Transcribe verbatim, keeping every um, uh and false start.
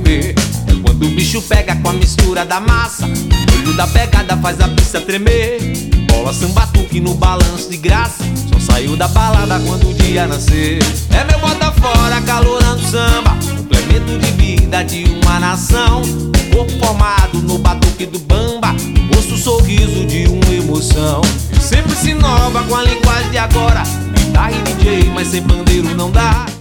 tremer. É quando o bicho pega com a mistura da massa, o olho da pegada faz a pista tremer. Bola, samba, tuque no balanço de graça, só saiu da balada quando o dia nascer. É meu bota fora calorando samba, complemento de vida de uma nação. O corpo formado no batuque do bamba, o rosto sorriso de uma emoção. Ele sempre se inova com a linguagem de agora, guitarra e D J, mas sem pandeiro não dá.